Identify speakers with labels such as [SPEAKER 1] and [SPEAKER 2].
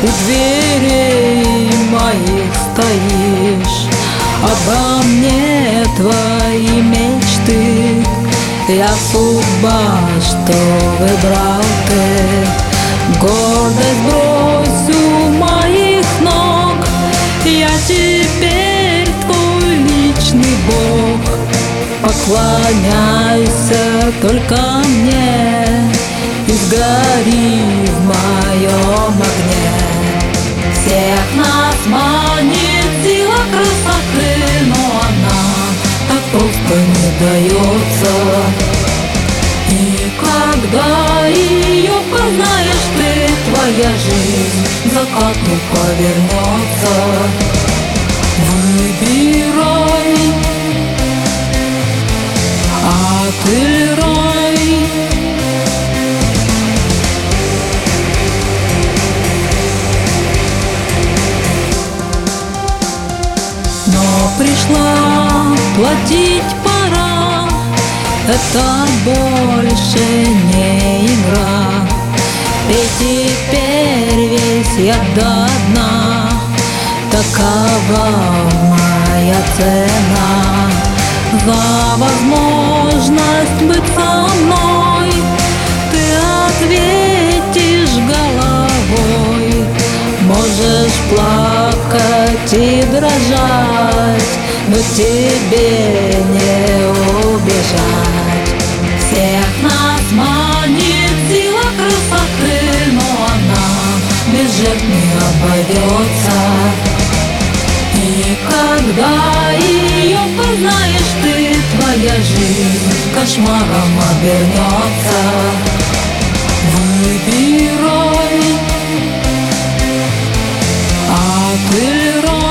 [SPEAKER 1] у дверей моих стоишь. Обо мне твои мечты, я судьба, что выбрал ты. Гордость брось у моих ног, я теперь твой личный Бог. Поклоняйся только мне и сгори в моем огне. Всех нас манит сила красоты, но она так просто не дается. И когда ее познаешь ты, твоя жизнь закату повернется. Выбирай, отыграй. Но пришла, платить пора, это больше не игра. И теперь весь я до дна, такова моя цена. За возможность быть со мной ты ответишь головой. Можешь плакать и дрожать, но тебе не убежать. Всех нас манит сила красоты, но она без жертв не обойдется. И когда ее познаешь ты, твоя жизнь кошмаром обернется. Выбирай, отыграй.